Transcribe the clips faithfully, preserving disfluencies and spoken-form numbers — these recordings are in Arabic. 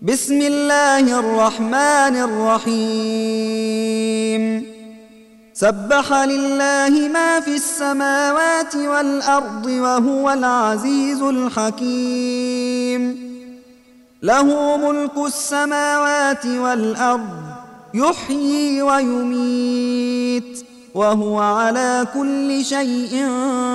بسم الله الرحمن الرحيم سبح لله ما في السماوات والأرض وهو العزيز الحكيم له ملك السماوات والأرض يحيي ويميت وهو على كل شيء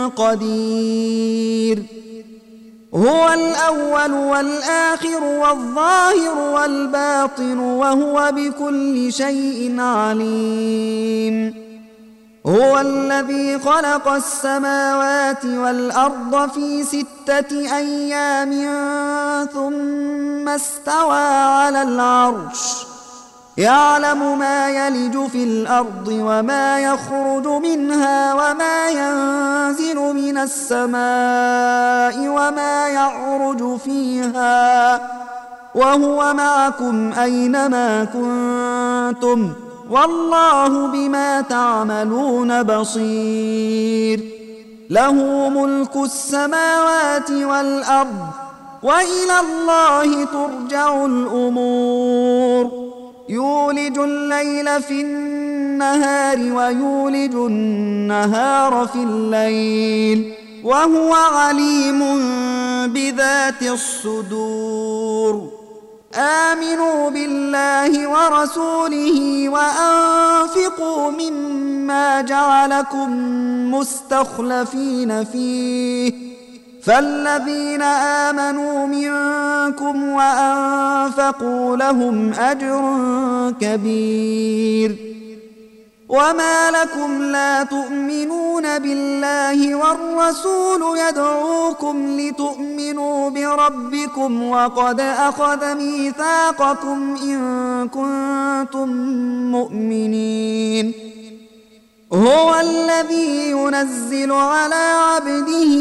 قدير هو الأول والآخر والظاهر والباطن وهو بكل شيء عليم هو الذي خلق السماوات والأرض في ستة أيام ثم استوى على العرش يعلم ما يلج في الأرض وما يخرج منها وما ينزل من السماء وما يعرج فيها وهو معكم أينما كنتم والله بما تعملون بصير له ملك السماوات والأرض وإلى الله ترجع الأمور يولج الليل في النهار ويولج النهار في الليل وهو عليم بذات الصدور آمنوا بالله ورسوله وأنفقوا مما جعلكم مستخلفين فيه فالذين آمنوا منكم وأنفقوا لهم أجر كبير وما لكم لا تؤمنون بالله والرسول يدعوكم لتؤمنوا بربكم وقد أخذ ميثاقكم إن كنتم مؤمنين هو الذي ينزل على عبده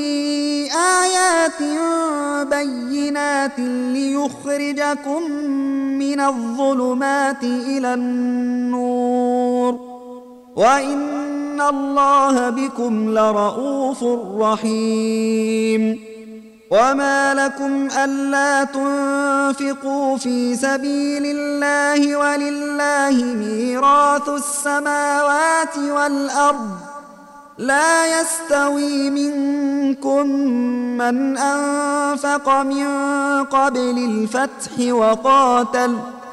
آيات بينات ليخرجكم من الظلمات إلى النور وإن الله بكم لرءوف رحيم وما لكم ألا تنفقوا في سبيل الله ولله ميراث السماوات والأرض لا يستوي منكم من أنفق من قبل الفتح وقاتل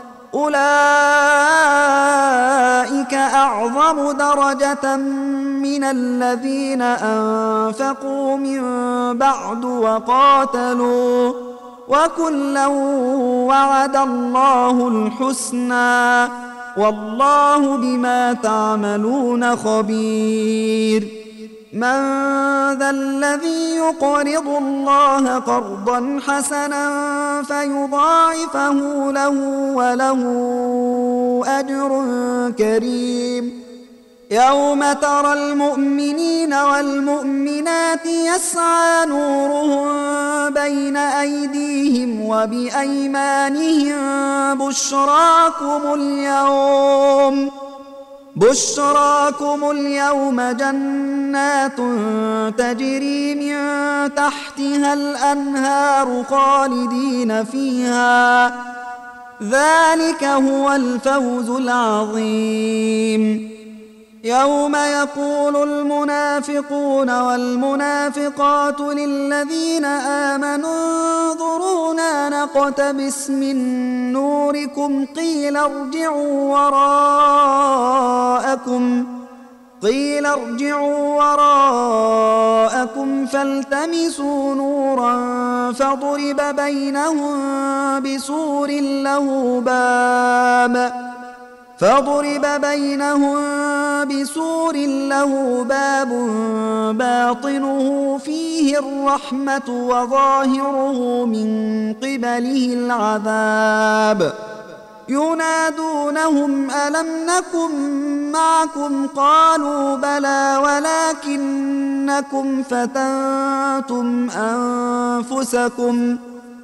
أولئك أعظم درجة من الذين أنفقوا من بعد وقاتلوا وكلا وعد الله الحسنى والله بما تعملون خبير من ذا الذي يقرض الله قرضا حسنا فيضاعفه له وله أجر كريم يوم ترى المؤمنين والمؤمنات يسعى نورهم بين أيديهم وبأيمانهم بشراكم اليوم بشراكم اليوم جنات تجري من تحتها الأنهار خالدين فيها ذلك هو الفوز العظيم يوم يقول المنافقون والمنافقات للذين آمنوا انظرونا نقتبس من نوركم قيل ارجعوا وراءكم قيل ارجعوا وراءكم فالتمسوا نورا فضرب بينهم بسور له باب فضرب بينهم بسور له باب باطنه فيه الرحمة وظاهره من قبله العذاب ينادونهم ألم نكن معكم قالوا بلى ولكنكم فتنتم أنفسكم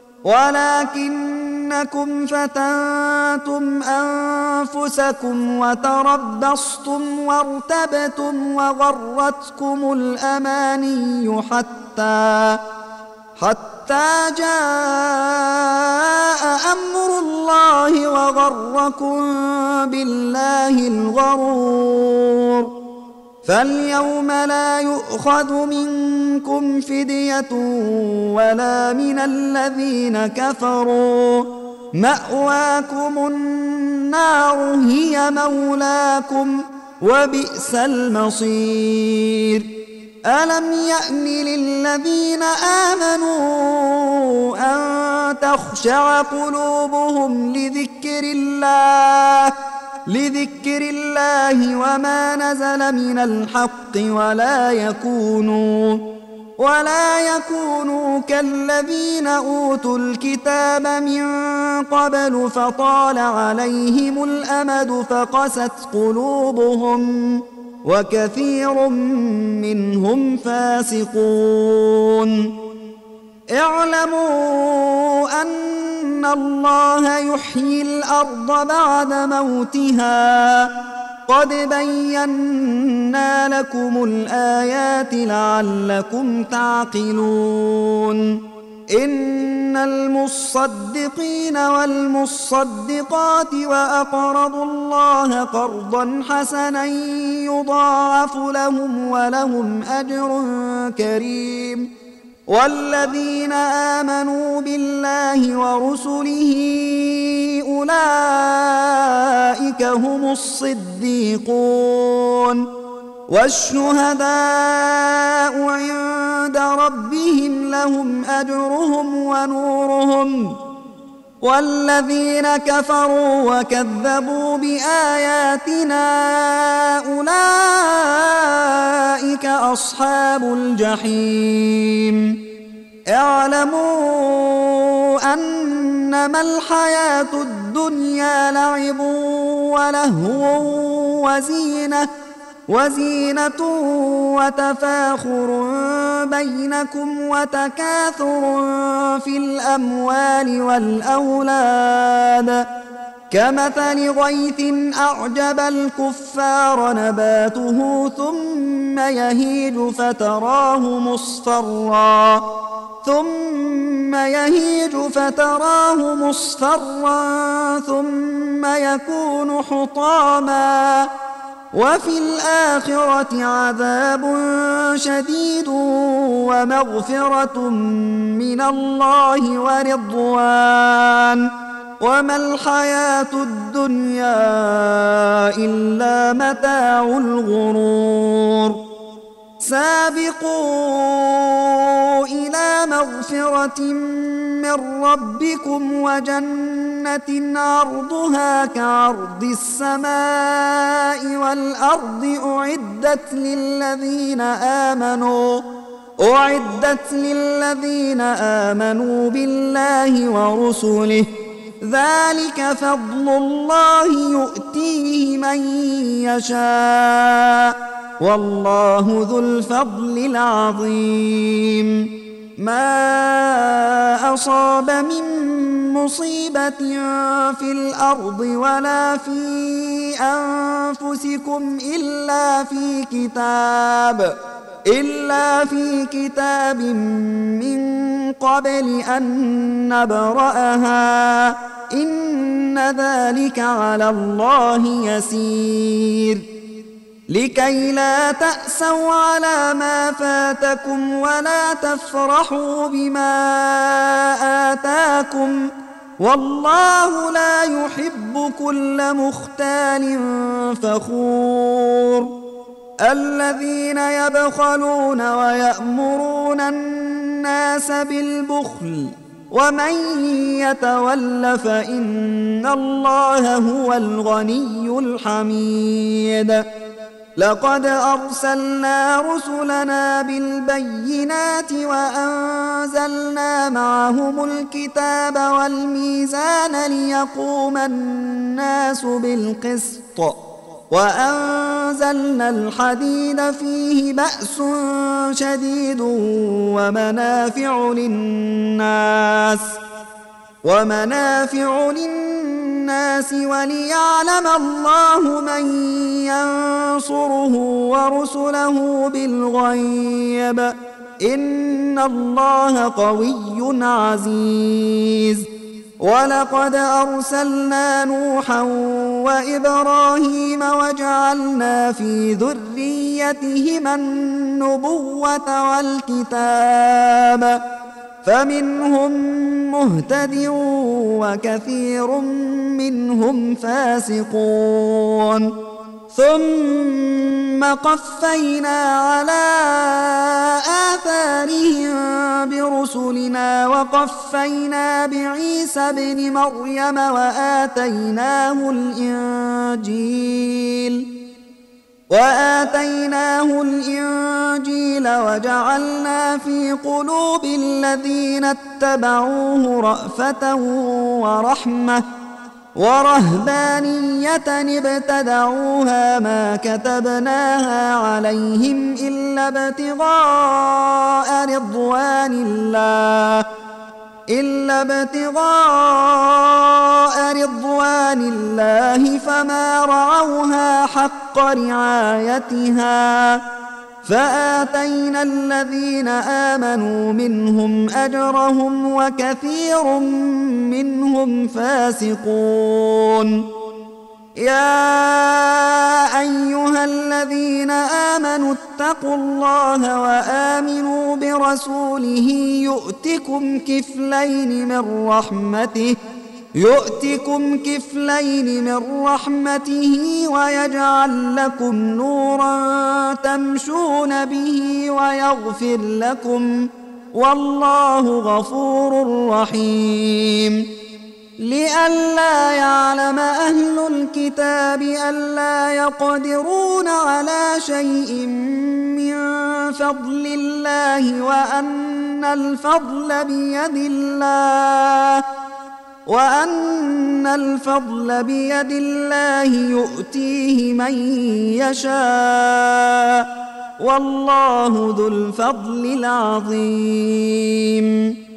ولكنكم فتنتم أنفسكم وتربصتم وارتبتم وغرتكم الأماني حتى حتى جاء أمر الله وغركم بالله الغرور. فاليوم لا يؤخذ منكم فدية ولا من الذين كفروا، مأواكم النار هي مولاكم وبئس المصير. ألم يأن للذين آمنوا أن تخشع قلوبهم لذكر الله لذكر الله وما نزل من الحق ولا يكونوا ولا يكونوا كالذين أوتوا الكتاب من قبل فطال عليهم الأمد فقست قلوبهم وكثير منهم فاسقون. اعلموا أن الله يحيي الأرض بعد موتها، قد بينا لكم الآيات لعلكم تعقلون. إن المصدقين والمصدقات وأقرضوا الله قرضا حسنا يضاعف لهم ولهم أجر كريم. والذين آمنوا بالله ورسله أولئك هم الصديقون والشهداء عند ربهم لهم أجرهم ونورهم. والذين كفروا وكذبوا بآياتنا أولئك أصحاب الجحيم. اعلموا أنما الحياة الدنيا لعب ولهو وزينة وزينة وتفاخر بينكم وتكاثر في الأموال والأولاد كمثل غيث أعجب الكفار نباته ثم يهيج فتراه مصفرا ثم يهيج فتراه مصفرا ثم يكون حطاما وفي الآخرة عذاب شديد ومغفرة من الله ورضوان وما الحياة الدنيا إلا متاع الغرور. سابقوا إلى مغفرة من ربكم وجنة عرضها كعرض السماء والأرض أعدت للذين آمنوا أعدت للذين آمنوا بالله ورسله ذلك فضل الله يؤتيه من يشاء والله ذو الفضل العظيم. ما أصاب من مصيبة في الأرض ولا في أنفسكم إلا في كتاب إلا في كتاب من قبل أن نبرأها إن ذلك على الله يسير. لكي لا تأسوا على ما فاتكم ولا تفرحوا بما آتاكم والله لا يحب كل مختال فخور. الذين يبخلون ويأمرون الناس بالبخل ومن يتول فإن الله هو الغني الحميد. لقد أرسلنا رسلنا بالبينات وأنزلنا معهم الكتاب والميزان ليقوم الناس بالقسط وأنزلنا الحديد فيه بأس شديد ومنافع للناس ومنافع للناس وليعلم الله من ينصره ورسله بالغيب إن الله قوي عزيز. ولقد أرسلنا نوحا وإبراهيم وجعلنا في ذريتهما النبوة والكتاب فمنهم مهتد وكثير منهم فاسقون ثم قفينا على آثارهم برسلنا وقفينا بعيسى ابن مريم وآتيناه الإنجيل وآتيناه الإنجيل وجعلنا في قلوب الذين اتبعوه رأفة ورحمة ورهبانية ابتدعوها ما كتبناها عليهم إلا ابتغاء رضوان الله إلا ابتغاء رضوان الله فما رعوها حق رعايتها فآتينا الذين آمنوا منهم أجرهم وكثير منهم فاسقون يا أيها الذين آمنوا اتقوا الله وآمنوا برسوله يؤتكم كفلين من رحمته يؤتكم كفلين من رحمته ويجعل لكم نورا تمشون به ويغفر لكم والله غفور رحيم لئلا يعلم أهل الكتاب ألا يقدرون على شيء من فضل الله وأن الفضل بيد الله وأن الفضل بيد الله يؤتيه من يشاء والله ذو الفضل العظيم